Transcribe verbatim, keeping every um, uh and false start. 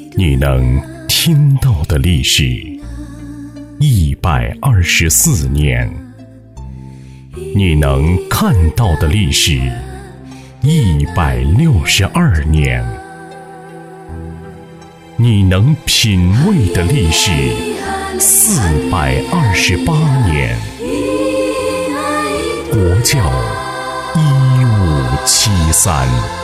你能听到的历史一百二十四年，你能看到的历史一百六十二年，你能品味的历史四百二十八年。国教一五七三。